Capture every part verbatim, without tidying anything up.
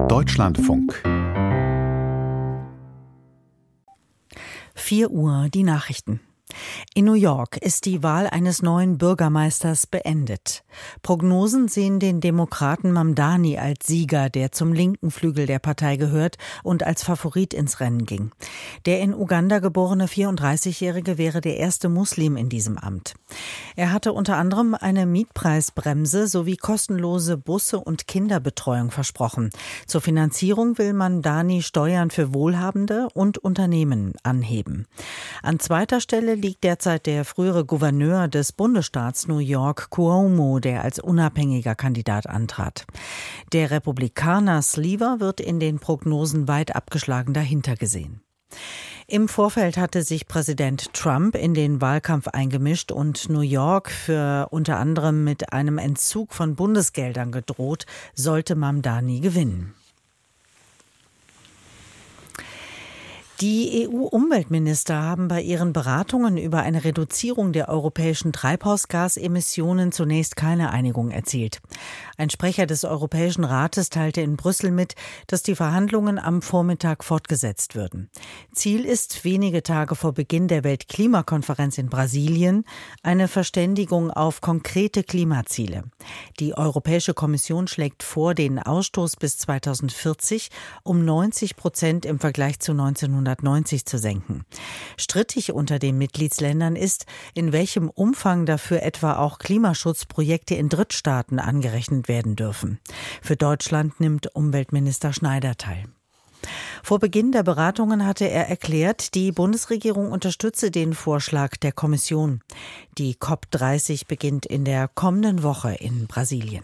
Deutschlandfunk. vier Uhr, die Nachrichten. In New York ist die Wahl eines neuen Bürgermeisters beendet. Prognosen sehen den Demokraten Mamdani als Sieger, der zum linken Flügel der Partei gehört und als Favorit ins Rennen ging. Der in Uganda geborene vierunddreißigjährige wäre der erste Muslim in diesem Amt. Er hatte unter anderem eine Mietpreisbremse sowie kostenlose Busse und Kinderbetreuung versprochen. Zur Finanzierung will Mamdani Steuern für Wohlhabende und Unternehmen anheben. An zweiter Stelle liegt derzeit der frühere Gouverneur des Bundesstaats New York, Cuomo, der als unabhängiger Kandidat antrat. Der Republikaner Sliver wird in den Prognosen weit abgeschlagen dahinter gesehen. Im Vorfeld hatte sich Präsident Trump in den Wahlkampf eingemischt und New York für unter anderem mit einem Entzug von Bundesgeldern gedroht, sollte Mamdani gewinnen. Die E U-Umweltminister haben bei ihren Beratungen über eine Reduzierung der europäischen Treibhausgasemissionen zunächst keine Einigung erzielt. Ein Sprecher des Europäischen Rates teilte in Brüssel mit, dass die Verhandlungen am Vormittag fortgesetzt würden. Ziel ist, wenige Tage vor Beginn der Weltklimakonferenz in Brasilien eine Verständigung auf konkrete Klimaziele. Die Europäische Kommission schlägt vor, den Ausstoß bis zweitausendvierzig um neunzig Prozent im Vergleich zu neunzehnhundertneunzig zu senken. Strittig unter den Mitgliedsländern ist, in welchem Umfang dafür etwa auch Klimaschutzprojekte in Drittstaaten angerechnet werden dürfen. Für Deutschland nimmt Umweltminister Schneider teil. Vor Beginn der Beratungen hatte er erklärt, die Bundesregierung unterstütze den Vorschlag der Kommission. Die COP dreißig beginnt in der kommenden Woche in Brasilien.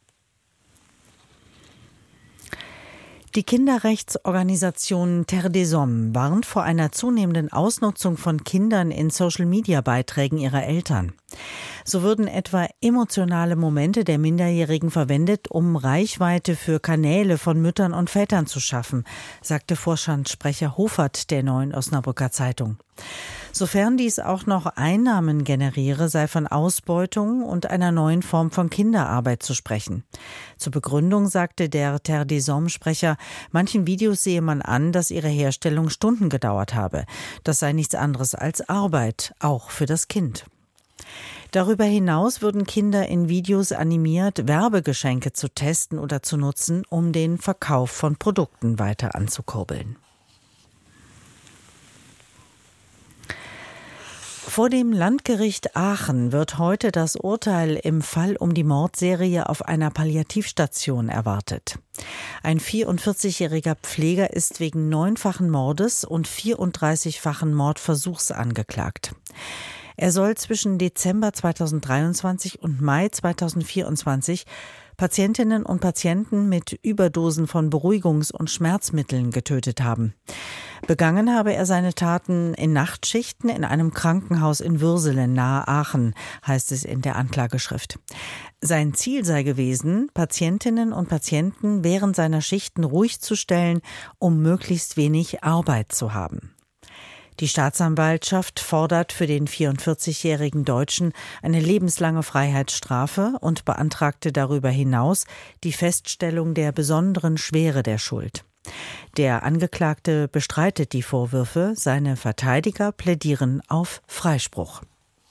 Die Kinderrechtsorganisation Terre des Hommes warnt vor einer zunehmenden Ausnutzung von Kindern in Social-Media-Beiträgen ihrer Eltern. So würden etwa emotionale Momente der Minderjährigen verwendet, um Reichweite für Kanäle von Müttern und Vätern zu schaffen, sagte Vorstandssprecher Hofert der Neuen Osnabrücker Zeitung. Sofern dies auch noch Einnahmen generiere, sei von Ausbeutung und einer neuen Form von Kinderarbeit zu sprechen. Zur Begründung sagte der Terre des Hommes-Sprecher, manchen Videos sehe man an, dass ihre Herstellung Stunden gedauert habe. Das sei nichts anderes als Arbeit, auch für das Kind. Darüber hinaus würden Kinder in Videos animiert, Werbegeschenke zu testen oder zu nutzen, um den Verkauf von Produkten weiter anzukurbeln. Vor dem Landgericht Aachen wird heute das Urteil im Fall um die Mordserie auf einer Palliativstation erwartet. Ein vierundvierzigjähriger Pfleger ist wegen neunfachen Mordes und vierunddreißigfachen Mordversuchs angeklagt. Er soll zwischen Dezember zweitausenddreiundzwanzig und Mai zweitausendvierundzwanzig Patientinnen und Patienten mit Überdosen von Beruhigungs- und Schmerzmitteln getötet haben. Begangen habe er seine Taten in Nachtschichten in einem Krankenhaus in Würselen nahe Aachen, heißt es in der Anklageschrift. Sein Ziel sei gewesen, Patientinnen und Patienten während seiner Schichten ruhig zu stellen, um möglichst wenig Arbeit zu haben. Die Staatsanwaltschaft fordert für den vierundvierzigjährigen Deutschen eine lebenslange Freiheitsstrafe und beantragte darüber hinaus die Feststellung der besonderen Schwere der Schuld. Der Angeklagte bestreitet die Vorwürfe, seine Verteidiger plädieren auf Freispruch.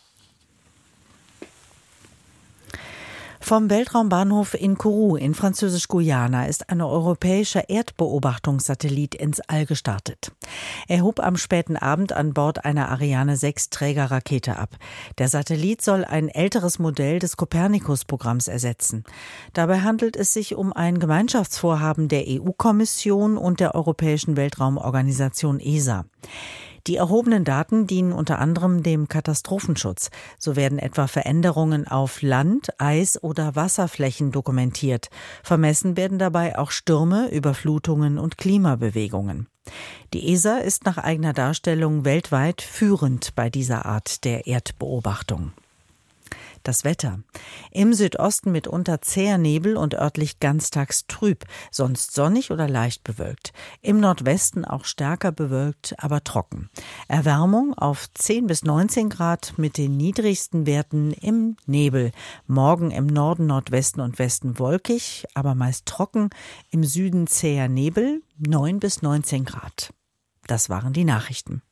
Vom Weltraumbahnhof in Kourou in Französisch-Guyana ist ein europäischer Erdbeobachtungssatellit ins All gestartet. Er hob am späten Abend an Bord einer Ariane sechs Trägerrakete ab. Der Satellit soll ein älteres Modell des Copernicus-Programms ersetzen. Dabei handelt es sich um ein Gemeinschaftsvorhaben der E U-Kommission und der Europäischen Weltraumorganisation E S A. Die erhobenen Daten dienen unter anderem dem Katastrophenschutz. So werden etwa Veränderungen auf Land-, Eis- oder Wasserflächen dokumentiert. Vermessen werden dabei auch Stürme, Überflutungen und Klimabewegungen. Die E S A ist nach eigener Darstellung weltweit führend bei dieser Art der Erdbeobachtung. Das Wetter. Im Südosten mitunter zäher Nebel und örtlich ganztags trüb, sonst sonnig oder leicht bewölkt. Im Nordwesten auch stärker bewölkt, aber trocken. Erwärmung auf zehn bis neunzehn Grad mit den niedrigsten Werten im Nebel. Morgen im Norden, Nordwesten und Westen wolkig, aber meist trocken. Im Süden zäher Nebel, neun bis neunzehn Grad. Das waren die Nachrichten.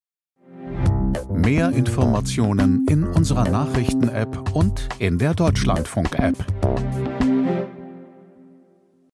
Mehr Informationen in unserer Nachrichten-App und in der Deutschlandfunk-App.